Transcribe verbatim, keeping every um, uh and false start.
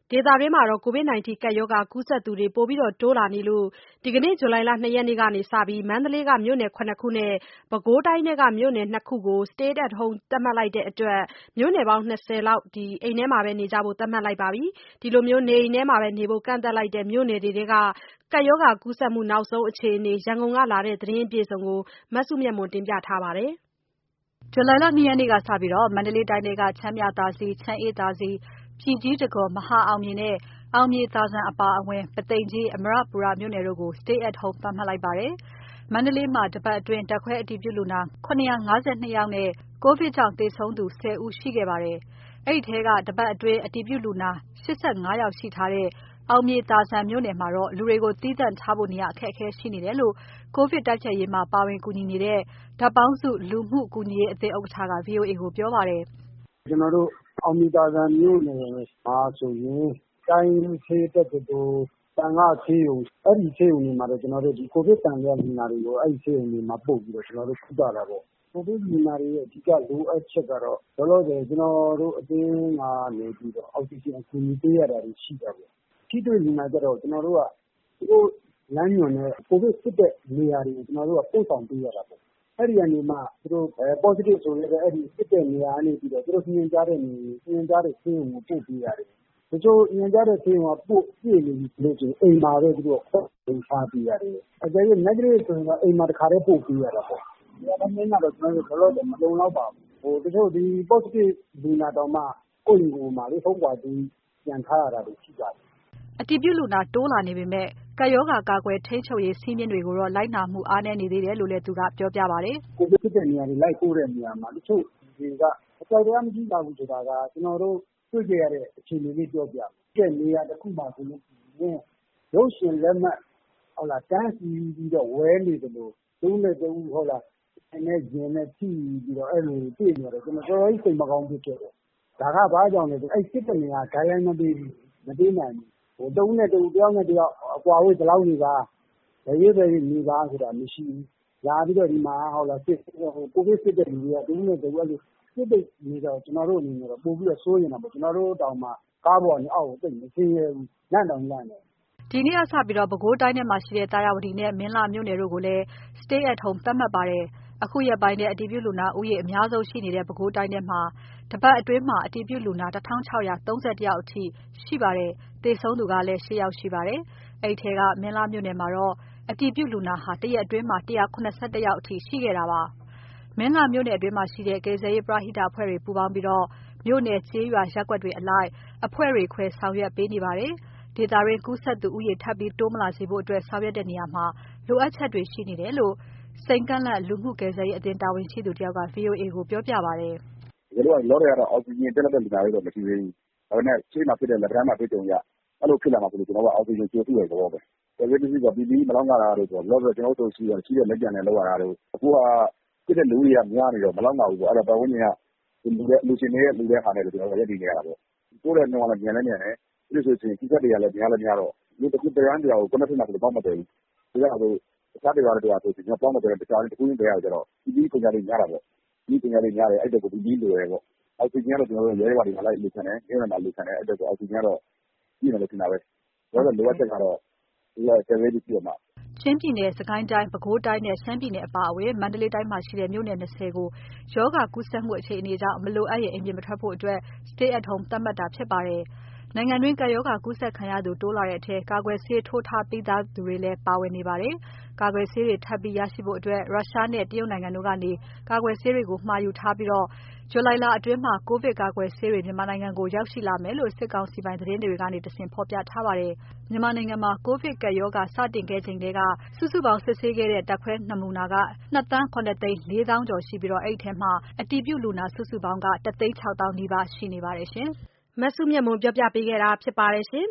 ဒေသတွင်းမှာ ကိုဗစ် ၁၉ ကပ်ရောဂါကူးစက်သူတွေ ပိုပြီးတိုးလာနေလို့ ဒီကနေ့ ဇူလိုင်လ ၂ ရက်နေ့ကစပြီး မန္တလေးက မြို့နယ် ၇ ခုနဲ့ ပဲခူးတိုင်းထဲက မြို့နယ် ၂ ခုကို Stay at Home သတ်မှတ်လိုက်တဲ့အတွက် မြို့နယ်ပေါင်း ၂၀ လောက် အိမ်ထဲနေကြဖို့ သတ်မှတ်လိုက်ပါပြီ။ ဒီလို နေအိမ်ထဲနေဖို့ ကန့်သတ်လိုက်တဲ့ မြို့နယ်တွေထဲက ကပ်ရောဂါကူးစက်မှု နောက်ဆုံးအခြေအနေ ရန်ကုန်ကလာတဲ့ သတင်းအပြည့်အစုံကို မစုမြတ်မွန်က တင်ပြထားပါတယ်။ ဇူလိုင်လ ၂ ရက်နေ့ကစပြီး မန္တလေးတိုင်းထဲက ချမ်းမြသာစည်၊ ချမ်းအေးသာစည်၊ ပြည်ကြီးတံခွန်၊ မဟာအောင်မြေနဲ့ အောင်မြေသာဇံအပါအဝင် ပုသိမ်ကြီး၊ အမရပူရမြို့နယ်တို့ကို Stay at Home သတ်မှတ်လိုက်ပါတယ်။ မန္တလေးမှာ တပတ်အတွင်း ဓာတ်ခွဲအတည်ပြုလူနာ ၇၅၂ ယောက်နဲ့ ကိုဗစ်ကြောင့်သေဆုံးသူ ၁၀ ဦးရှိခဲ့ပါတယ်။ အဲဒီထဲက တပတ်အတွင်း အတည်ပြုလူနာ ၈၅ ယောက်ရှိထားတဲ့ အောင်မြေသာဇံမြို့နယ်မှာတော့ လူတွေကို သီးသန့်ထားဖို့ နေရာအခက်အခဲရှိနေတယ်လို့ ကိုဗစ်တိုက်ဖျက်ရေးမှာ ပါဝင်ကူညီနေတဲ့ ဓာတ်ပေါင်းစုလူမှုကူညီရေးအသင်းဥက္ကဋ္ဌက VOA ကိုပြောပါတယ်။ "ကျွန်တော်တို့အောင်မြေသာဇံမြို့နယ်မှာဆိုရင် တိုင်းရင်းဆေးတက္ကသိုလ်၊ သံဃာ့ဆေးရုံအဲဒီဆေးရုံတွေမှာတော့ ကျွန်တော်တို့ကိုဗစ်သံသယလူနာတွေကိုအဲဒီဆေးရုံတွေမှာပို့ပြီးတော့ကျွန်တော်တို့ကုသတာပေါ့။ ကိုဗစ်လူနာတွေရဲ့အဓိကလိုအပ်ချက်ကတော့လောလောဆယ်ကျွန်တော်တို့အသင်းကနေပြီးတော့အောက်ဆီဂျင်အကူအညီပေးရတာတွေရှိတာပေါ့။ထိတွေ့လူနာကျတော့ကျွန်တော်တို့ကသူတို့လမ်းညွှန်တဲ့ကိုဗစ်စစ်တဲ့နေရာတွေကိုကျွန်တော်တို့ကပို့ဆောင်ပေးရတာပေါ့။အဲဒီကနေမှသူတို့ positive ဆိုရင်လည်းအဲဒီစစ်တဲ့နေရာကနေပြီးတော့သူတို့ညွှန်ကြားတဲ့နေညွှန်ကြားတဲ့ဆေးရုံကိုပို့ပေးရတယ်။တချို့ညွှန်ကြားတဲ့ဆေးရုံကပို့ပြည့်နေပြီဆိုလို့ရှိရင်အိမ်မှာပဲသူတို့ခွဲထားပေးရတယ်။အကယ်၍ negative ဆိုရင်တော့အိမ်မှာတခါတည်းပို့ပေးရတာပေါ့။နေရာထိုင်ခင်းကတော့ကျွန်တော်တို့လောလောဆယ်မလုံလောက်ပါဘူး။ဟိုတချို့ဒီ positive လူနာတောင်မှကိုယ့်အိမ်ကိုယ်မှာလေ home quarantine ပြန်ထားရတာတွေရှိပါတယ်။ " အတည်ပြုလူနာတိုးလာနေပေမဲ့ ကပ်ရောဂါကာကွယ်ထိန်းချုပ်ရေးစည်းမျဉ်းတွေကိုတော့ လိုက်နာမှုအားနည်းနေသေးတယ်လို့လည်း သူကပြောပြပါတယ်။ "ကိုဗစ်စစ်တဲ့နေရာတွေလိုက်ပို့တဲ့နေရာမှာတချို့တွေကအကြောက်တရားမရှိကြဘူးဆိုတာကကျွန်တော်တို့တွေ့ကြရတဲ့အခြေအနေလေးပြောပြမယ်။စစ်တဲ့နေရာတစ်ခုမှာဆိုလို့ရှိရင်ရုပ်ရှင်လက်မှတ်ဟုတ်လားတန်းစီပြီးတော့ဝဲနေသလိုတစ်ဦးနဲ့တစ်ဦးဟုတ်လားရင်နဲ့ရင်နဲ့ထိပြီးတော့အဲ့လိုတွေ့နေရတယ်ကျွန်တော်တော်တော်ကြီးစိတ်မကောင်းဖြစ်ခဲ့တယ်။ဒါကဘာကြောင့်လဲဆိုအဲ့စစ်တဲ့နေရာ guideline မပေးဘူးမပေးနိုင်ဘူး။ဟိုတစ်ဦးနဲ့တစ်ဦးတစ်ယောက်နဲ့တစ်ယောက်အကွာအဝေးဒီလောက်နေပါဘယ်ရွေ့ဘယ်ရွေ့နေပါဆိုတာမရှိဘူး။လာပြီးတော့ဒီမှာဟုတ်လားစစ်ကိုဗစ်စစ်တဲ့လူတွေကတစ်ဦးနဲ့တစ်ဦးအဲ့လိုစစ်တဲ့နေတော့ကျွန်တော်တို့အနေနဲ့တော့ပို့ပြီးတော့စိုးရိမ်တာပေါ့ကျွန်တော်တို့တောင်မှကားပေါ်ကနေအောက်ကိုသိပ်မဆင်းရဲဘူးလန့်တောင်လန့်တယ်။ဒီနေ့ကစပြီး ပဲခူးတိုင်းထဲမှာရှိတဲ့ သာယာဝတီနဲ့ မင်းလှမြို့နယ်တို့ကိုလည်း Stay at Home သတ်မှတ်ပါတယ်။ အခုရက်ပိုင်းထဲ အတည်ပြုလူနာဦးရေအများဆုံးရှိနေတဲ့ ပဲခူးတိုင်းထဲမှာ တပတ်အတွင်း အတည်ပြုလူနာ ၁၆၃၁ ယောက်အထိရှိပါတယ်။ သေဆုံးသူကလည်း ၈ ယောက်ရှိပါတယ်။ အဲဒီထဲက မင်းလှမြို့နယ်မှာတော့ အတည်ပြုလူနာဟာ တရက်အတွင်း ၁၇၁ ယောက်အထိရှိခဲ့တာပါ။ မင်းလှမြို့နယ်အတွင်းမှာရှိတဲ့ ကယ်ဆယ်ရေးပရဟိတအဖွဲ့တွေပူးပေါင်းပြီး မြို့နယ် ကျေးရွာ ရပ်ကွက်တွေအလိုက် အဖွဲ့တွေခွဲဆောင်ရွက်ပေးနေပါတယ်။ ဒေသတွင်းကူးစက်သူဦးရေ ထပ်ပြီးတိုးမလာစေဖို့ ဆောင်ရွက်တဲ့နေရာမှာ လိုအပ်ချက်တွေရှိနေတယ်လို့ စိန်ကန့်လန့်လူမှုကယ်ဆယ်ရေးအသင်းတာဝန်ရှိသူတယောက်က VOA ကိုပြောပြပါတယ်။ "တကယ်လို့လောလောဆယ်ကတော့အောက်ဆီဂျင်ပြတ်လတ်တဲ့လူနာတွေတော့မရှိသေးဘူး။ဒါပေမဲ့ရှေ့မှာဖြစ်တဲ့လက်တန်းမှာတွေ့ကြုံရအဲ့လိုဖြစ်လာမှာဆိုလို့ကျွန်တော်ကအောက်ဆီဂျင်ကြိုစုတဲ့သဘောပဲ။ကယ်ဆယ်ရေးပစ္စည်းက ပီပီအီမလောက်ငတာတို့ဆိုတော့လောလောဆယ်ကျွန်တော်တို့ရှိရှိတဲ့လက်ကျန်နဲ့လောက်ရတာတို့အခုကဖြစ်တဲ့လူဦးရေကများနေတော့မလောက်ငဘူးပေါ့အဲ့တော့ပတ်ဝန်းကျင်ကလူတဲ့လူရှင်တွေရဲ့လူတဲ့ဟာနဲ့ကျွန်တော်တို့ရပ်တည်နေရတာပေါ့။တိုးတဲ့နှုန်းကလည်းမြန်လည်းမြန်တယ်။ပြီးလို့ဆိုရင်ကူးစက်တွေကလည်းများလည်းများတော့လူတစ်ခုတစ်န်းတစ်ရာကိုကိုယ်နဲ့ဖြစ်မှာဆိုပေါင်းမတည်ဘူး။ဒါကြောင့်မို့တခြားတစ်ရွာနဲ့တစ်ရွာဆိုရင်ပေါင်းမတည်တဲ့တခြားတစ်ခုချင်းတည်းရကြတော့ ပီပီအီကုန်ကြလေးများတာပေါ့။ဒီကုန်ကြလေးများတယ်အဲ့တော့ပီပီအီလိုတယ်ပေါ့။အောက်ဆီဂျင်ကတော့ကျွန်တော်တို့ရဲရွာတွေမှာလိုက်လိုချင်တယ်မြို့နယ်မှာလိုချင်တယ်အဲ့တော့အောက်ဆီဂျင်ကတော့ပြည့်မယ်လို့ထင်တာပဲ။လောလောဆယ်လိုအပ်ချက်ကတော့ဒီကကယ်ဆယ်ရေးပစ္စည်းပေါ့။ " ချင်းပြည်နယ်၊ စစ်ကိုင်းတိုင်း၊ ပဲခူးတိုင်းနဲ့ ရှမ်းပြည်နယ်အပါအဝင် မန္တလေးတိုင်းမှာရှိတဲ့ မြို့နယ် ၂၀ ကို ရောဂါကူးစက်မှုအခြေအနေကြောင့် မလိုအပ်ရင် အိမ်ပြင်မထွက်ဖို့ Stay at Home သတ်မှတ်တာဖြစ်ပါတယ်။ နိုင်ငံတွင်း ကပ်ရောဂါကူးစက်ခံရသူတိုးလာတဲ့အထဲ ကာကွယ်ဆေးထိုးထားပြီးသူတွေလည်းပါဝင်နေပါတယ်။ ကာကွယ်ဆေးတွေထပ်ပြီးရရှိဖို့ ရုရှားနဲ့ တရုတ်နိုင်ငံတို့ကနေ ကာကွယ်ဆေးတွေကို မှာယူထားပြီး ဇူလိုင်လအတွင်း ကိုဗစ်ကာကွယ်ဆေးတွေ မြန်မာနိုင်ငံကို ရောက်ရှိလာမယ်လို့ စစ်ကောင်စီပိုင်သတင်းတွေကနေတဆင့် ဖော်ပြထားပါတယ်။ မြန်မာနိုင်ငံမှာ ကိုဗစ်ကပ်ရောဂါစတင်ခဲ့ချိန်ထဲက စုစုပေါင်းစစ်ဆေးခဲ့တဲ့ ဓာတ်ခွဲနမူနာ ၂ သန်း ၇ သိန်း ၄ သောင်းကျော်ရှိပြီး အဲဒီထဲမှာ အတည်ပြုလူနာစုစုပေါင်းက ၁ သိန်း ၆ သောင်းနီးပါးရှိနေပါတယ်ရှင်။ မစုမြတ်မွန်ပြောပြပေးခဲ့တာဖြစ်ပါတယ်ရှင်